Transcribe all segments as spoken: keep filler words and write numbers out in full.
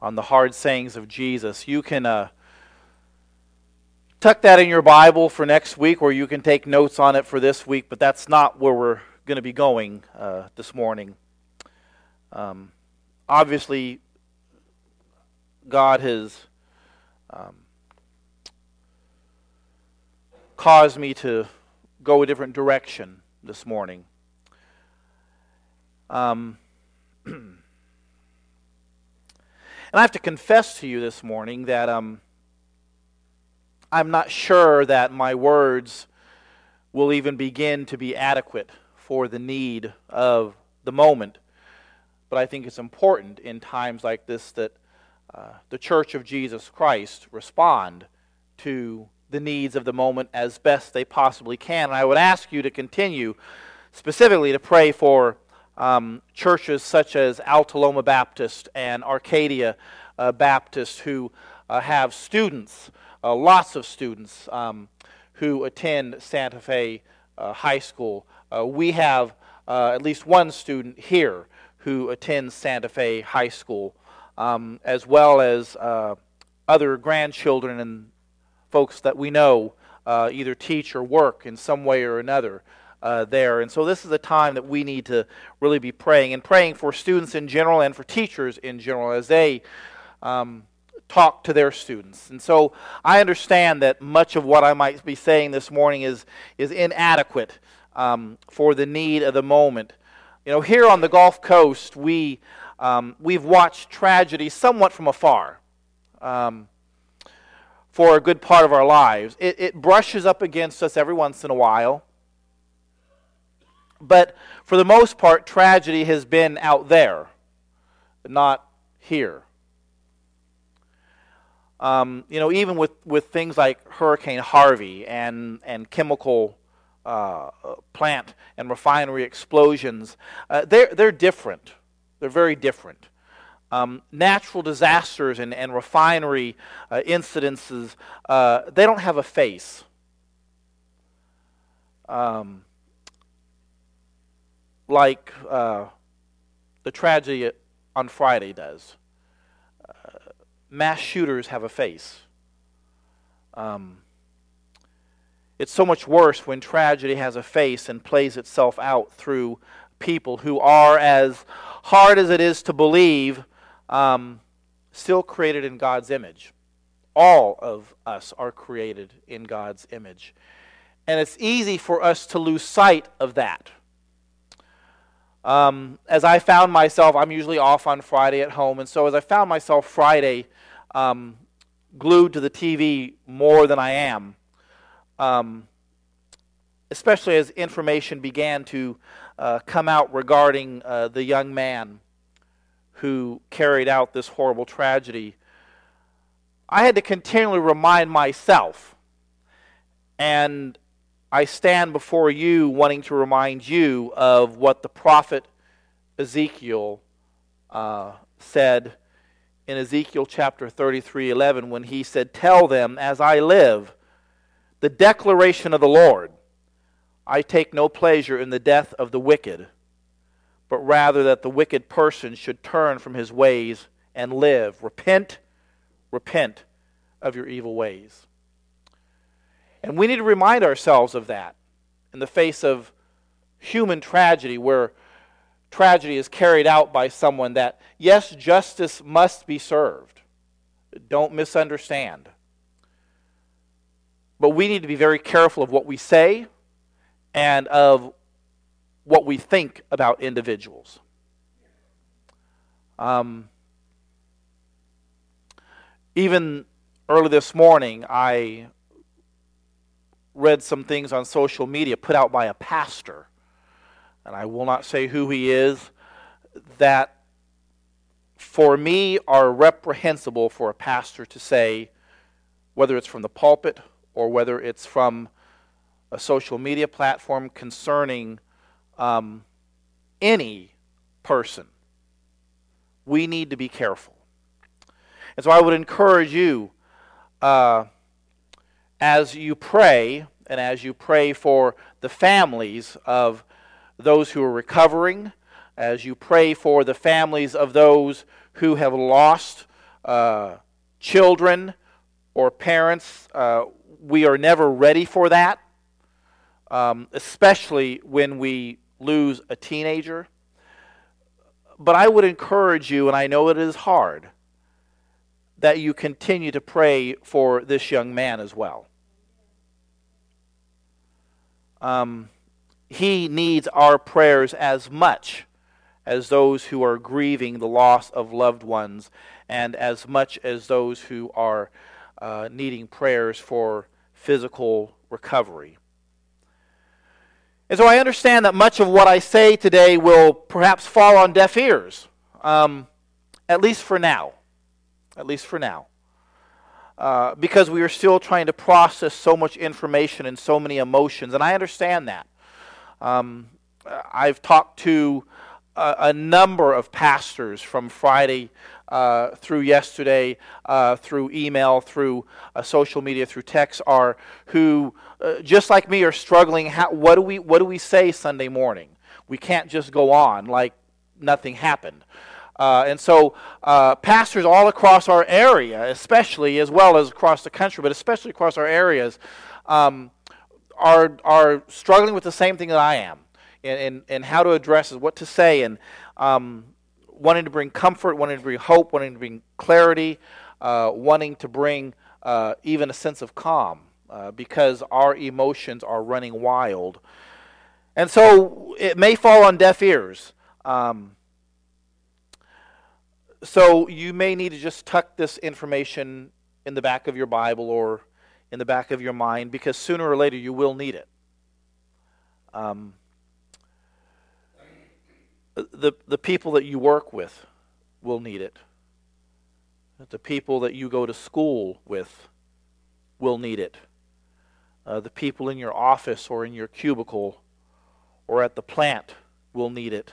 on the hard sayings of Jesus. You can uh, tuck that in your Bible for next week, or you can take notes on it for this week, but that's not where we're going to be going uh, this morning. Um, obviously, God has um, caused me to go a different direction this morning. Um, and I have to confess to you this morning that um, I'm not sure that my words will even begin to be adequate for the need of the moment. But I think it's important in times like this that uh, the Church of Jesus Christ respond to the needs of the moment as best they possibly can. And I would ask you to continue specifically to pray for um, churches such as Altaloma Baptist and Arcadia uh, Baptist who uh, have students, uh, lots of students um, who attend Santa Fe uh, High School. Uh, we have uh, at least one student here who attends Santa Fe High School, um, as well as uh, other grandchildren and folks that we know uh, either teach or work in some way or another uh, there. And so this is a time that we need to really be praying, and praying for students in general and for teachers in general as they um, talk to their students. And so I understand that much of what I might be saying this morning is, is inadequate um, for the need of the moment. You know, here on the Gulf Coast, we, um, we've watched tragedy somewhat from afar. Um, for a good part of our lives. It, it brushes up against us every once in a while. But for the most part, tragedy has been out there, not here. Um, you know, even with, with things like Hurricane Harvey and, and chemical uh, plant and refinery explosions, uh, they're, they're different. They're very different. Um, natural disasters and, and refinery uh, incidences, uh, they don't have a face. Um, like uh, the tragedy on Friday does. Uh, mass shooters have a face. Um, it's so much worse when tragedy has a face and plays itself out through people who are, as hard as it is to believe, Um, still created in God's image. All of us are created in God's image. And it's easy for us to lose sight of that. Um, as I found myself, I'm usually off on Friday at home, and so as I found myself Friday um, glued to the T V more than I am, um, especially as information began to uh, come out regarding uh, the young man who carried out this horrible tragedy, I had to continually remind myself, and I stand before you wanting to remind you of what the prophet Ezekiel uh, said in Ezekiel chapter thirty-three eleven when he said, "Tell them, as I live, the declaration of the Lord, I take no pleasure in the death of the wicked, but rather that the wicked person should turn from his ways and live. Repent, repent of your evil ways." And we need to remind ourselves of that in the face of human tragedy, where tragedy is carried out by someone that, yes, justice must be served. Don't misunderstand. But we need to be very careful of what we say and of what we think about individuals. Um, even early this morning, I read some things on social media put out by a pastor, and I will not say who he is, that for me are reprehensible for a pastor to say, whether it's from the pulpit or whether it's from a social media platform concerning Um, any person. We need to be careful. And so I would encourage you, uh, as you pray, and as you pray for the families of those who are recovering, as you pray for the families of those who have lost uh, children or parents, uh, we are never ready for that, um, especially when we lose a teenager. But I would encourage you, and I know it is hard, that you continue to pray for this young man as well. Um, he needs our prayers as much as those who are grieving the loss of loved ones, and as much as those who are uh, needing prayers for physical recovery. And so I understand that much of what I say today will perhaps fall on deaf ears, um, at least for now. At least for now. Uh, because we are still trying to process so much information and so many emotions, and I understand that. Um, I've talked to a, a number of pastors from Friday uh, through yesterday, uh, through email, through uh, social media, through text, are who, uh, just like me, are struggling. How, what do we what do we say Sunday morning? We can't just go on like nothing happened. Uh, and so uh, pastors all across our area, especially as well as across the country, but especially across our areas, um, are are struggling with the same thing that I am, and and, and how to address it, what to say, and um, wanting to bring comfort, wanting to bring hope, wanting to bring clarity, uh, wanting to bring uh, even a sense of calm, uh, because our emotions are running wild. And so it may fall on deaf ears. Um, So you may need to just tuck this information in the back of your Bible or in the back of your mind, because sooner or later you will need it. Um, the, the people that you work with will need it. The people that you go to school with will need it. Uh, the people in your office or in your cubicle or at the plant will need it.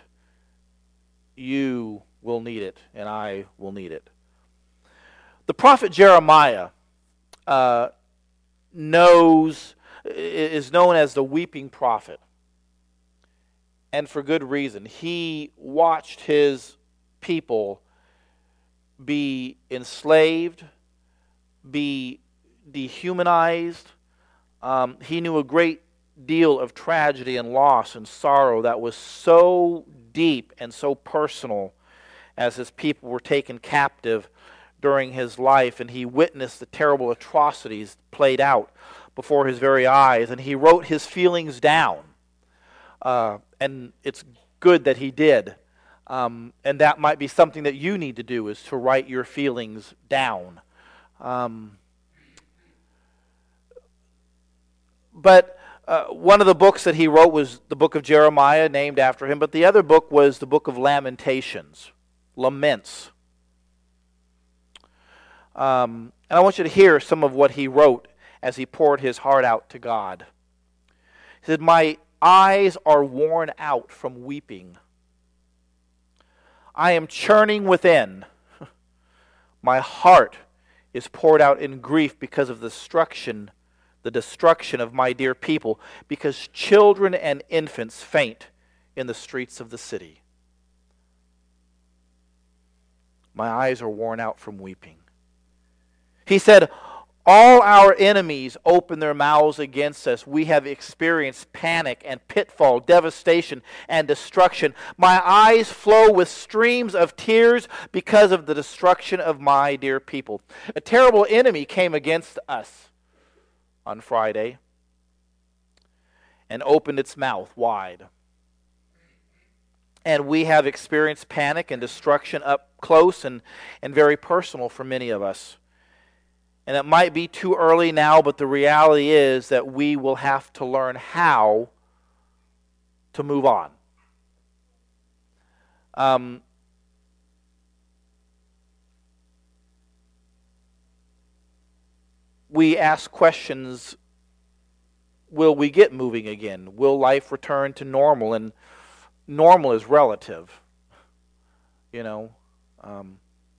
You will need it, and I will need it. The prophet Jeremiah uh, knows, is known as the weeping prophet, and for good reason. He watched his people be enslaved, be dehumanized. Um, he knew a great deal of tragedy and loss and sorrow that was so deep and so personal as his people were taken captive during his life, and he witnessed the terrible atrocities played out before his very eyes, and he wrote his feelings down. Uh, and it's good that he did. Um, and that might be something that you need to do, is to write your feelings down. Um, but uh, one of the books that he wrote was the book of Jeremiah, named after him, but the other book was the book of Lamentations. Laments. Um, and I want you to hear some of what he wrote as he poured his heart out to God. He said, "My eyes are worn out from weeping. I am churning within. My heart is poured out in grief because of the destruction, the destruction of my dear people, because children and infants faint in the streets of the city. My eyes are worn out from weeping." He said, "All our enemies open their mouths against us. We have experienced panic and pitfall, devastation and destruction. My eyes flow with streams of tears because of the destruction of my dear people." A terrible enemy came against us on Friday and opened its mouth wide. And we have experienced panic and destruction up close and, and very personal for many of us. And it might be too early now, but the reality is that we will have to learn how to move on. Um, we ask questions, will we get moving again? Will life return to normal? And normal is relative, you know. Um,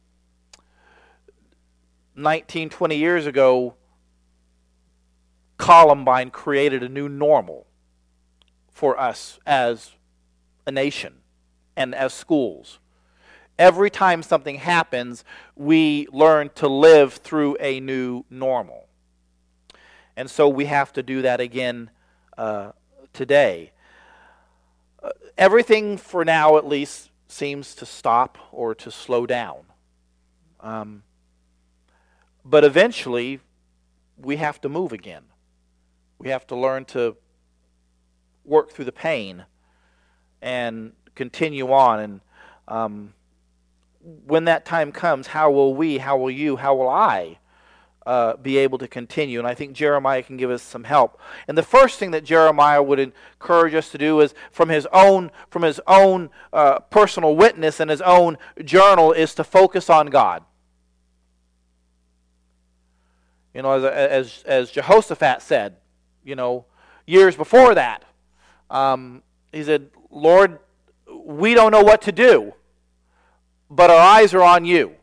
nineteen, twenty years ago, Columbine created a new normal for us as a nation and as schools. Every time something happens, we learn to live through a new normal. And so we have to do that again uh, today. Uh, everything, for now at least, seems to stop or to slow down. Um, but eventually, we have to move again. We have to learn to work through the pain and continue on. And um, when that time comes, how will we, how will you, how will I uh, be able to continue? And I think Jeremiah can give us some help. And the first thing that Jeremiah would encourage us to do is, from his own, from his own uh, personal witness and his own journal, is to focus on God. You know, as as, as Jehoshaphat said, you know, years before that, um, he said, Lord, we don't know what to do, but our eyes are on you.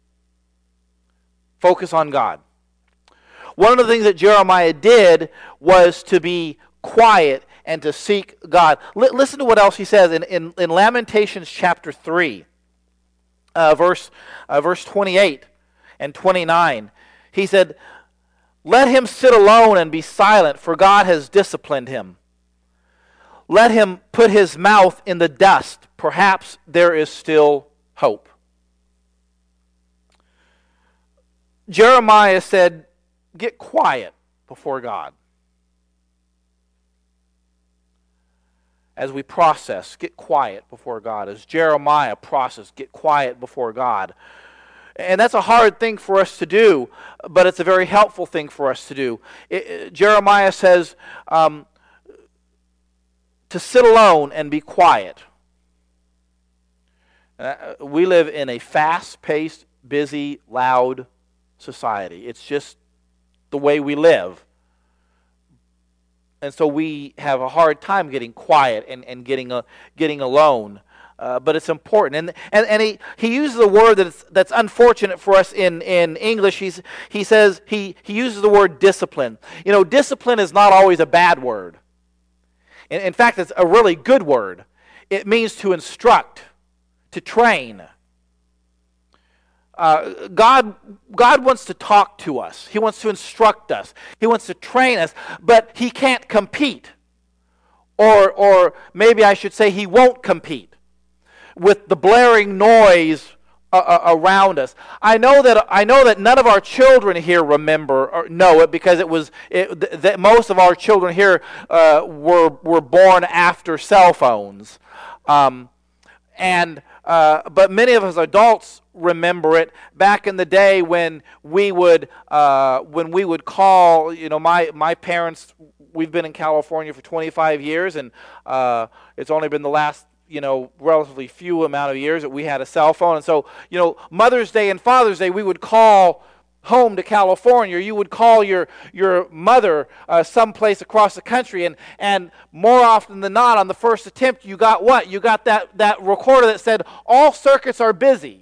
Focus on God. One of the things that Jeremiah did was to be quiet and to seek God. L- listen to what else he says in, in, in Lamentations chapter three, uh, verse, uh, verse twenty-eight and twenty-nine. He said, let him sit alone and be silent, for God has disciplined him. Let him put his mouth in the dust. Perhaps there is still hope. Jeremiah said, get quiet before God. As we process, get quiet before God. As Jeremiah processed, get quiet before God. And that's a hard thing for us to do, but it's a very helpful thing for us to do. It, it, Jeremiah says um, to sit alone and be quiet. Uh, we live in a fast-paced, busy, loud society. It's just the way we live. And so we have a hard time getting quiet and, and getting, a, getting alone. Uh, but it's important. And and, and he, he uses a word that's that's unfortunate for us in, in English. He's, he says, he, he uses the word discipline. You know, discipline is not always a bad word. In, in fact, it's a really good word. It means to instruct, to train. Uh, God, God wants to talk to us. He wants to instruct us. He wants to train us, but he can't compete. Or, or maybe I should say he won't compete with the blaring noise uh, uh, around us. I know that I know that none of our children here remember or know it, because it was it, th- that most of our children here uh, were were born after cell phones, um, and uh, but many of us adults remember it back in the day when we would uh, when we would call. You know, my my parents. We've been in California for twenty-five years, and uh, it's only been the last, you know, relatively few amount of years that we had a cell phone. And so, you know, Mother's Day and Father's Day, we would call home to California. You would call your your mother uh, someplace across the country, and and more often than not, on the first attempt, you got what? You got that that recorder that said, all circuits are busy.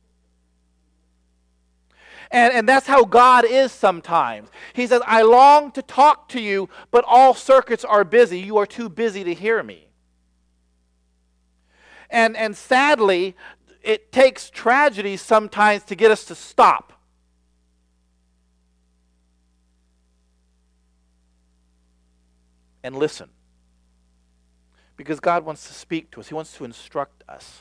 And, and that's how God is sometimes. He says, I long to talk to you, but all circuits are busy. You are too busy to hear me. And, and sadly, it takes tragedy sometimes to get us to stop. And listen. Because God wants to speak to us. He wants to instruct us.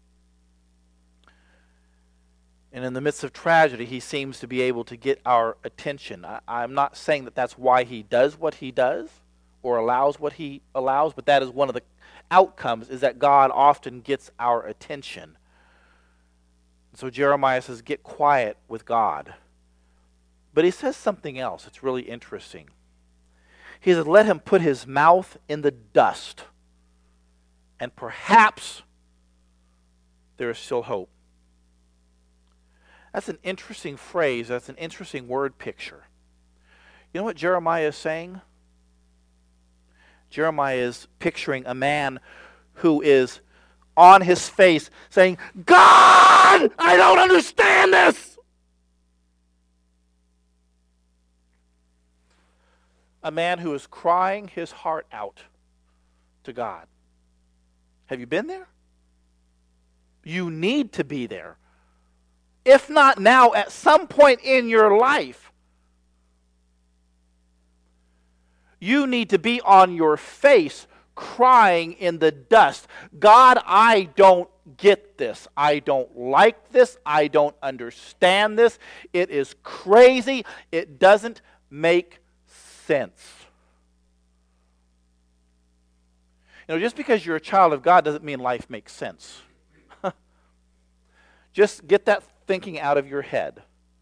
And in the midst of tragedy, he seems to be able to get our attention. I, I'm not saying that that's why he does what he does or allows what he allows, but that is one of the outcomes, is that God often gets our attention. So Jeremiah says, get quiet with God. But he says something else. It's really interesting. He says, let him put his mouth in the dust, and perhaps there is still hope. That's an interesting phrase. That's an interesting word picture. You know what Jeremiah is saying? Jeremiah is picturing a man who is on his face saying, God, I don't understand this. A man who is crying his heart out to God. Have you been there? You need to be there. If not now, at some point in your life, you need to be on your face crying in the dust. God, I don't get this. I don't like this. I don't understand this. It is crazy. It doesn't make sense. You know, just because you're a child of God doesn't mean life makes sense. Just get that thinking out of your head.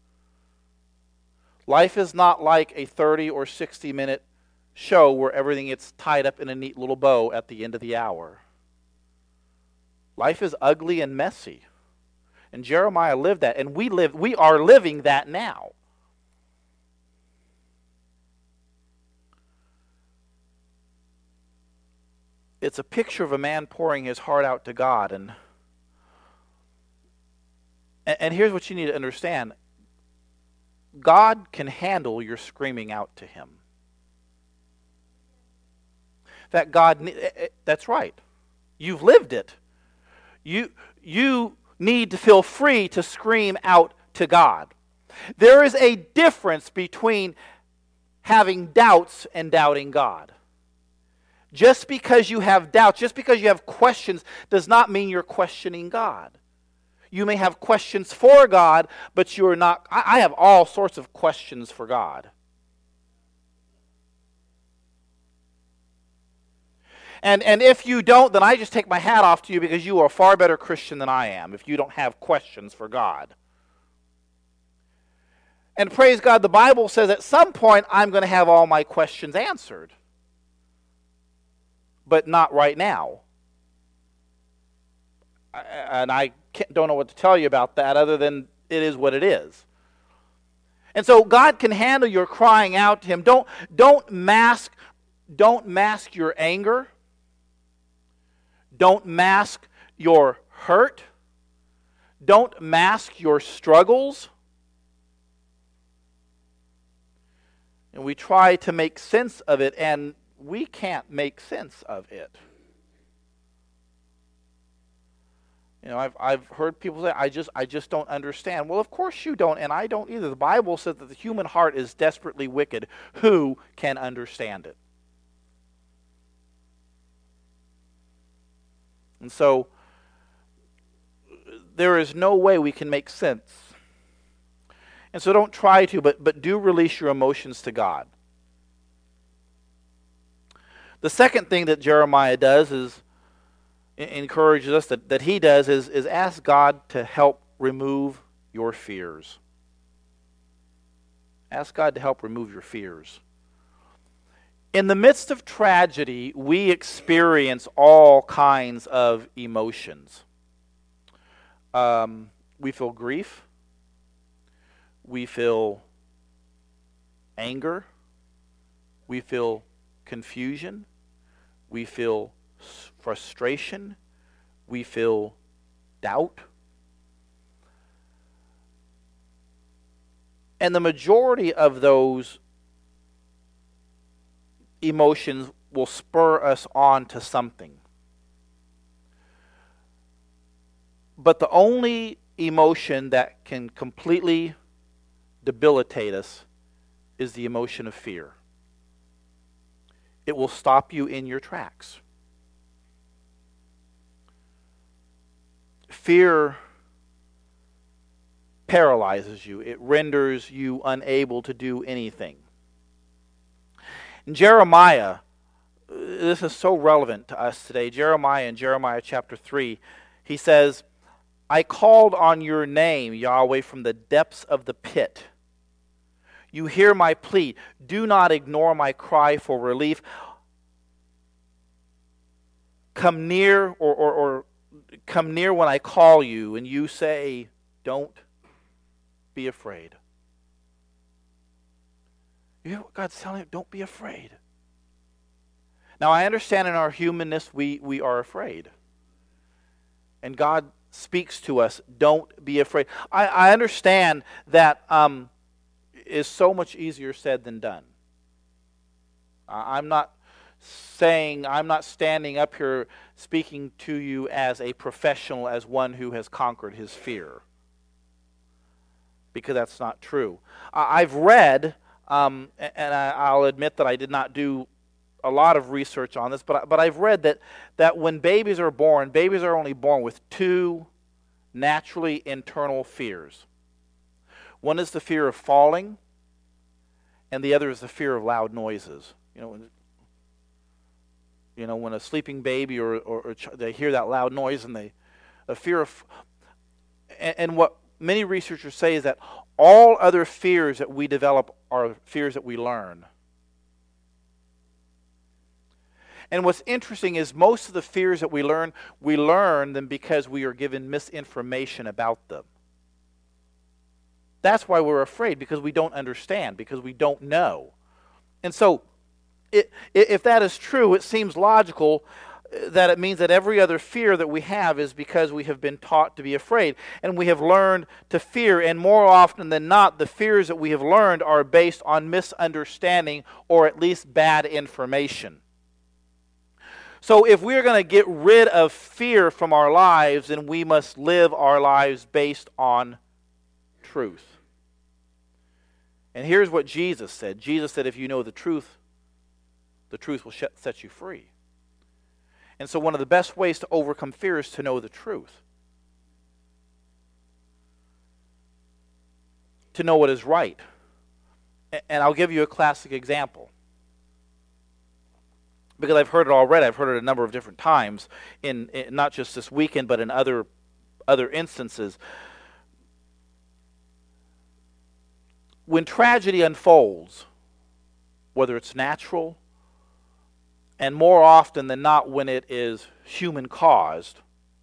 Life is not like a thirty or sixty minute show where everything gets tied up in a neat little bow at the end of the hour. Life is ugly and messy. And Jeremiah lived that, and we live we are living that now. It's a picture of a man pouring his heart out to God, and and here's what you need to understand. God can handle your screaming out to him. That God, that's right. You've lived it. You, you need to feel free to scream out to God. There is a difference between having doubts and doubting God. Just because you have doubts, just because you have questions, does not mean you're questioning God. You may have questions for God, but you're not. I, I have all sorts of questions for God. And, and if you don't, then I just take my hat off to you, because you are a far better Christian than I am if you don't have questions for God. And praise God, the Bible says at some point I'm going to have all my questions answered. But not right now. And I can't, don't know what to tell you about that other than it is what it is. And so God can handle your crying out to him. Don't, don't mask, don't mask your anger. Don't mask your hurt. Don't mask your struggles. And we try to make sense of it, and we can't make sense of it. You know, I've I've heard people say, I just I just don't understand. Well, of course you don't, and I don't either. The Bible says that the human heart is desperately wicked. Who can understand it? And so there is no way we can make sense. And so don't try to, but but do release your emotions to God. The second thing that Jeremiah does is encourages us that, that he does is, is ask God to help remove your fears. Ask God to help remove your fears. In the midst of tragedy, we experience all kinds of emotions. Um, we feel grief. We feel anger. We feel confusion. We feel frustration. We feel doubt. And the majority of those emotions will spur us on to something. But the only emotion that can completely debilitate us is the emotion of fear. It will stop you in your tracks. Fear paralyzes you. It renders you unable to do anything. In Jeremiah, this is so relevant to us today. Jeremiah, in Jeremiah chapter three, he says, I called on your name, Yahweh, from the depths of the pit. You hear my plea. Do not ignore my cry for relief. Come near or, or, or come near when I call you, and you say, don't be afraid. You hear what God's telling you? Don't be afraid. Now, I understand in our humanness we, we are afraid. And God speaks to us, don't be afraid. I, I understand that um, is so much easier said than done. I'm not saying, I'm not standing up here speaking to you as a professional, as one who has conquered his fear, because that's not true. I've read, um, and I'll admit that I did not do a lot of research on this, but but I've read that that when babies are born, babies are only born with two naturally internal fears. One is the fear of falling, and the other is the fear of loud noises. You know, when, you know, when a sleeping baby or, or, or they hear that loud noise, and they, a fear of, and, and what many researchers say is that all other fears that we develop are fears that we learn. And what's interesting is most of the fears that we learn, we learn them because we are given misinformation about them. That's why we're afraid, because we don't understand, because we don't know. And so, it, if that is true, it seems logical that it means that every other fear that we have is because we have been taught to be afraid, and we have learned to fear, and more often than not, the fears that we have learned are based on misunderstanding or at least bad information. So if we're going to get rid of fear from our lives, then we must live our lives based on truth. And here's what Jesus said. Jesus said, if you know the truth, the truth will set you free. And so one of the best ways to overcome fear is to know the truth. To know what is right. And I'll give you a classic example, because I've heard it already. I've heard it a number of different times, in, in not just this weekend, but in other other instances. When tragedy unfolds, whether it's natural, and more often than not when it is human caused,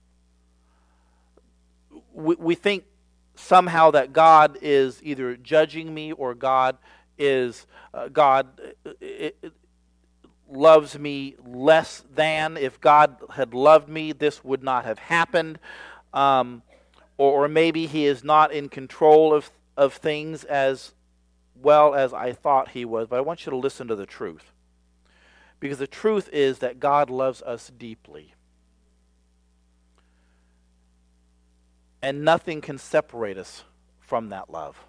we, we think somehow that God is either judging me, or God is uh, God it, it, loves me less than. If God had loved me, this would not have happened. Um, or, or maybe He is not in control of, of things as well as I thought He was. But I want you to listen to the truth. Because the truth is that God loves us deeply. And nothing can separate us from that love.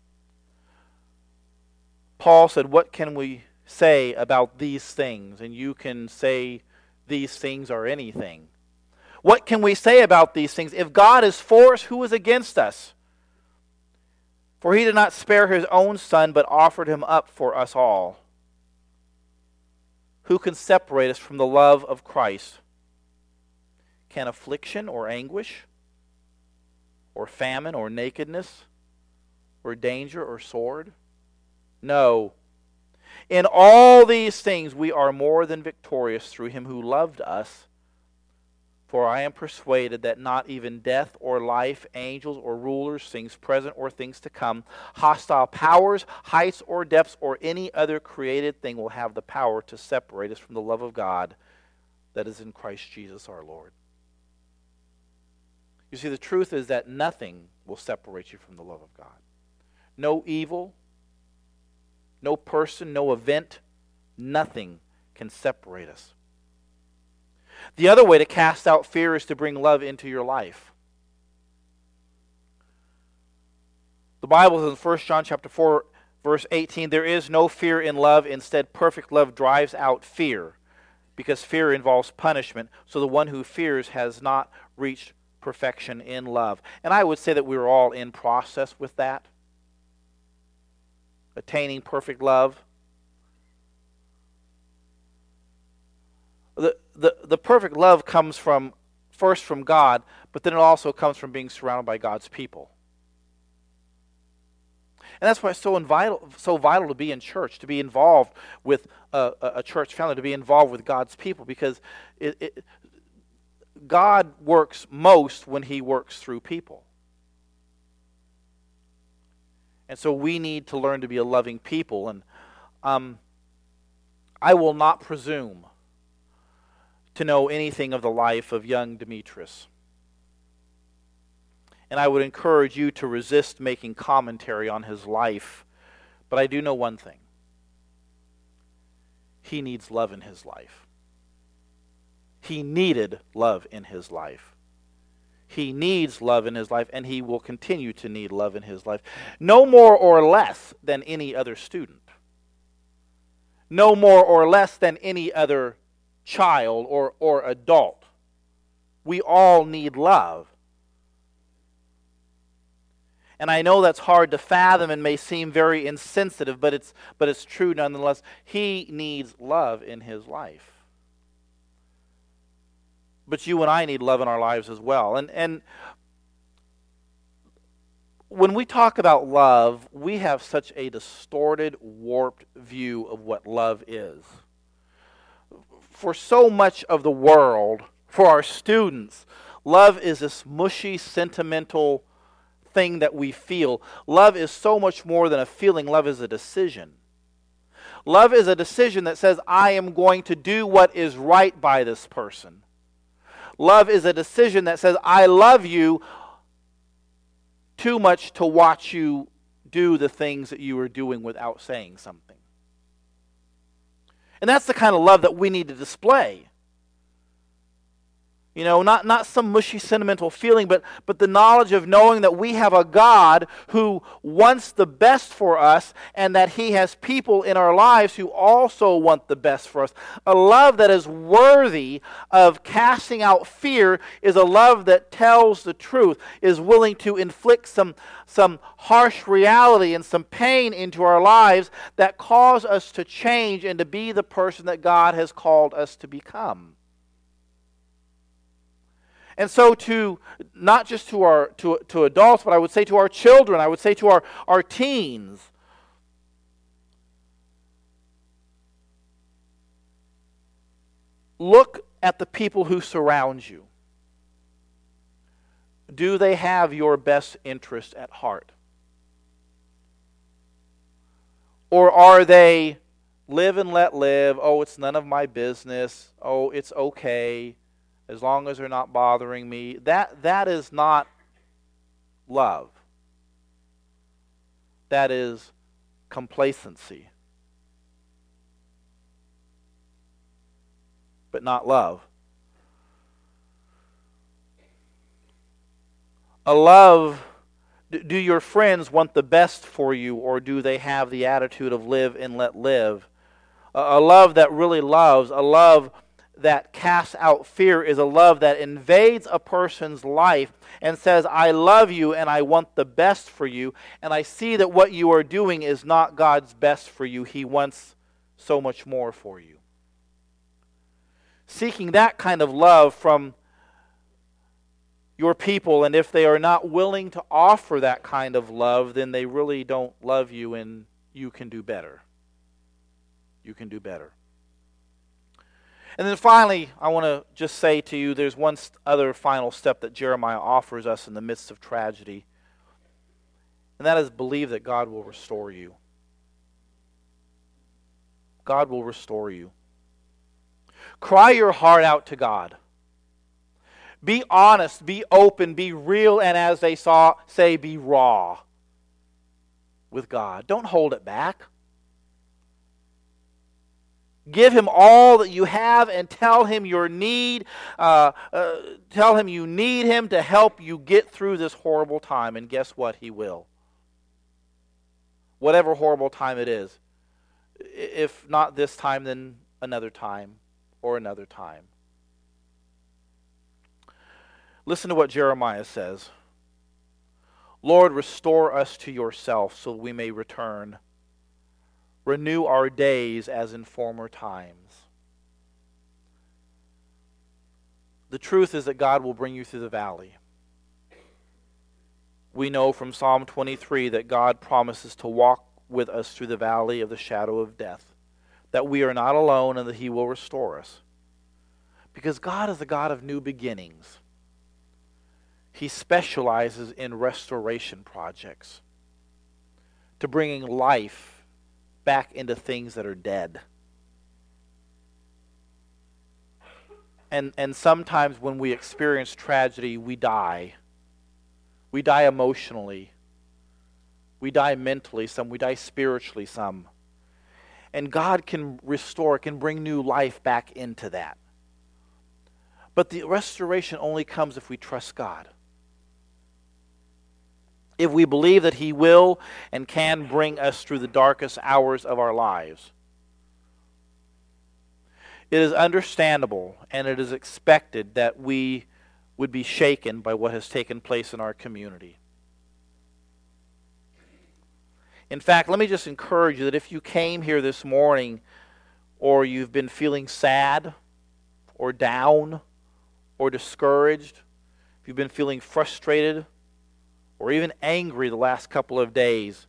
Paul said, what can we say about these things? And you can say these things or anything. What can we say about these things? If God is for us, who is against us? For He did not spare His own Son, but offered Him up for us all. Who can separate us from the love of Christ? Can affliction or anguish, or famine or nakedness, or danger or sword? No. In all these things we are more than victorious through Him who loved us. For I am persuaded that not even death or life, angels or rulers, things present or things to come, hostile powers, heights or depths, or any other created thing will have the power to separate us from the love of God that is in Christ Jesus our Lord. You see, the truth is that nothing will separate you from the love of God. No evil, no person, no event, nothing can separate us. The other way to cast out fear is to bring love into your life. The Bible says in First John chapter four, verse eighteen, there is no fear in love. Instead, perfect love drives out fear, because fear involves punishment. So the one who fears has not reached perfection in love. And I would say that we're all in process with that. Attaining perfect love. The, the, the perfect love comes from, first from God, but then it also comes from being surrounded by God's people. And that's why it's so vital, so vital to be in church, to be involved with a, a church family, to be involved with God's people, because it, it, God works most when He works through people. And so we need to learn to be a loving people. And um, I will not presume to know anything of the life of young Demetrius. And I would encourage you to resist making commentary on his life. But I do know one thing. He needs love in his life. He needed love in his life. He needs love in his life, and he will continue to need love in his life. No more or less than any other student. No more or less than any other child or, or adult. We all need love. And I know that's hard to fathom and may seem very insensitive, but it's but it's true nonetheless. He needs love in his life. But you and I need love in our lives as well. And and when we talk about love, we have such a distorted, warped view of what love is. For so much of the world, for our students, love is this mushy, sentimental thing that we feel. Love is so much more than a feeling. Love is a decision. Love is a decision that says, I am going to do what is right by this person. Love is a decision that says, I love you too much to watch you do the things that you are doing without saying something. And that's the kind of love that we need to display. You know, not, not some mushy sentimental feeling, but, but the knowledge of knowing that we have a God who wants the best for us and that he has people in our lives who also want the best for us. A love that is worthy of casting out fear is a love that tells the truth, is willing to inflict some, some harsh reality and some pain into our lives that cause us to change and to be the person that God has called us to become. And so to, not just to our to, to adults, but I would say to our children, I would say to our, our teens, look at the people who surround you. Do they have your best interest at heart? Or are they live and let live, oh, it's none of my business, oh, it's okay, as long as they're not bothering me? That that is not love. That is complacency. But not love. A love, do your friends want the best for you, or do they have the attitude of live and let live? A love that really loves, a love that casts out fear, is a love that invades a person's life and says, I love you and I want the best for you, and I see that what you are doing is not God's best for you. He wants so much more for you. Seeking that kind of love from your people, and if they are not willing to offer that kind of love, then they really don't love you, and you can do better. You can do better. And then finally, I want to just say to you, there's one other final step that Jeremiah offers us in the midst of tragedy. And that is, believe that God will restore you. God will restore you. Cry your heart out to God. Be honest, be open, be real, and as they saw, say, be raw with God. Don't hold it back. Give him all that you have and tell him your need. Uh, uh, tell him you need him to help you get through this horrible time. And guess what? He will. Whatever horrible time it is. If not this time, then another time or another time. Listen to what Jeremiah says. Lord, restore us to yourself so we may return. Renew our days as in former times. The truth is that God will bring you through the valley. We know from Psalm twenty-three that God promises to walk with us through the valley of the shadow of death, that we are not alone and that he will restore us. Because God is a God of new beginnings. He specializes in restoration projects, to bringing life back into things that are dead. And and sometimes when we experience tragedy, we die. We die emotionally. We die mentally, some. We die spiritually, some. And God can restore, can bring new life back into that. But the restoration only comes if we trust God. If we believe that He will and can bring us through the darkest hours of our lives. It is understandable and it is expected that we would be shaken by what has taken place in our community. In fact, let me just encourage you that if you came here this morning or you've been feeling sad or down or discouraged, if you've been feeling frustrated or even angry the last couple of days,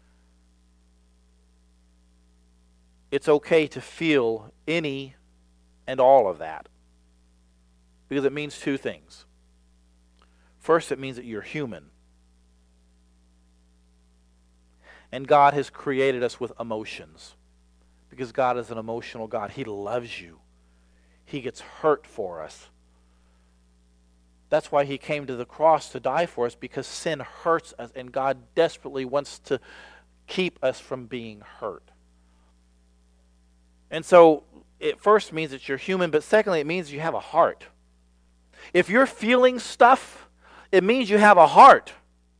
it's okay to feel any and all of that. Because it means two things. First, it means that you're human. And God has created us with emotions. Because God is an emotional God. He loves you. He gets hurt for us. That's why He came to the cross to die for us, because sin hurts us and God desperately wants to keep us from being hurt. And so it first means that you're human, but secondly it means you have a heart. If you're feeling stuff, it means you have a heart.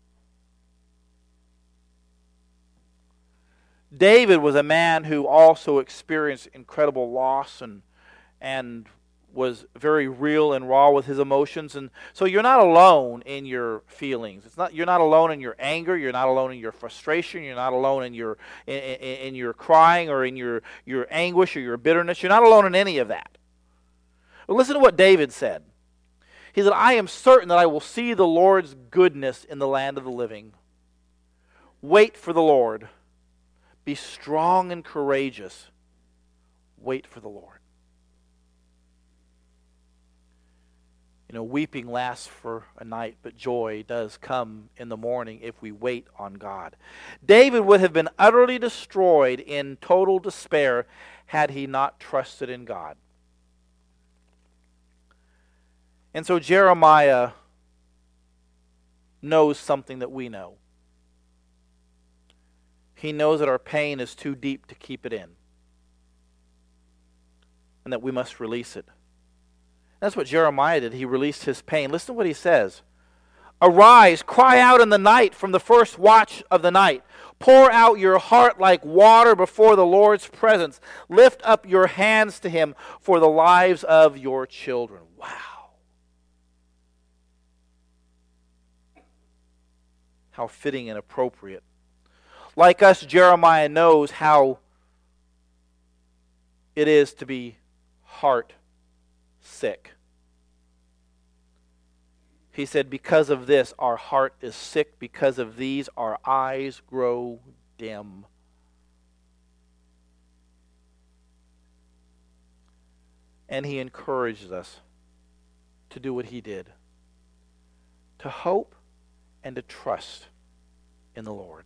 David was a man who also experienced incredible loss and and was very real and raw with his emotions. And so you're not alone in your feelings. It's not you're not alone in your anger, you're not alone in your frustration, you're not alone in your in, in, in your crying or in your, your anguish or your bitterness. You're not alone in any of that. But listen to what David said. He said, I am certain that I will see the Lord's goodness in the land of the living. Wait for the Lord. Be strong and courageous. Wait for the Lord. You know, weeping lasts for a night, but joy does come in the morning if we wait on God. David would have been utterly destroyed in total despair had he not trusted in God. And so Jeremiah knows something that we know. He knows that our pain is too deep to keep it in, and that we must release it. That's what Jeremiah did. He released his pain. Listen to what he says. Arise, cry out in the night from the first watch of the night. Pour out your heart like water before the Lord's presence. Lift up your hands to Him for the lives of your children. Wow. How fitting and appropriate. Like us, Jeremiah knows how it is to be heart sick. He said, because of this, our heart is sick. Because of these, our eyes grow dim. And he encourages us to do what he did. To hope and to trust in the Lord.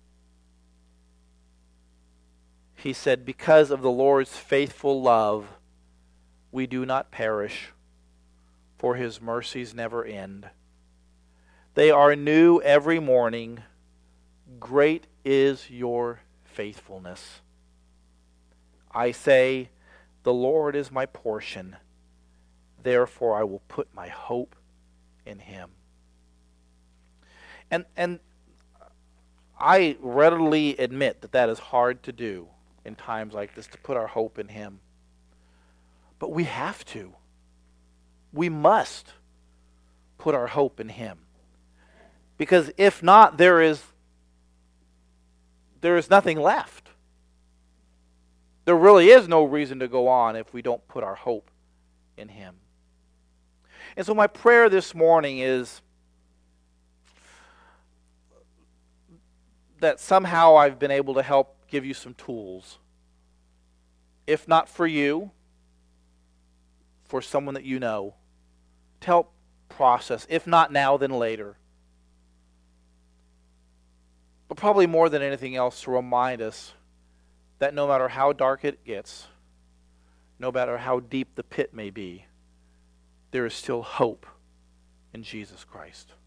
He said, because of the Lord's faithful love, we do not perish, for His mercies never end. They are new every morning. Great is your faithfulness. I say, the Lord is my portion. Therefore I will put my hope in Him. And, and I readily admit that that is hard to do in times like this, to put our hope in Him. But we have to. We must put our hope in Him. Because if not, there is, there is nothing left. There really is no reason to go on if we don't put our hope in Him. And so my prayer this morning is that somehow I've been able to help give you some tools. If not for you, for someone that you know, to help process. If not now, then later. But probably more than anything else, to remind us that no matter how dark it gets, no matter how deep the pit may be, there is still hope in Jesus Christ.